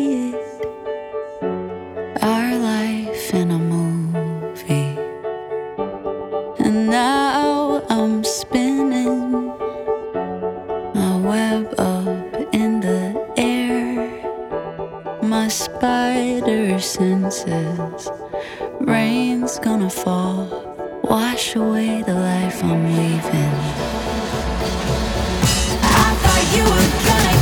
see it, our life in a movie. And now I'm spinning my web up in the air. My spider senses, rain's gonna fall, wash away the life I'm leaving. I thought you were gonna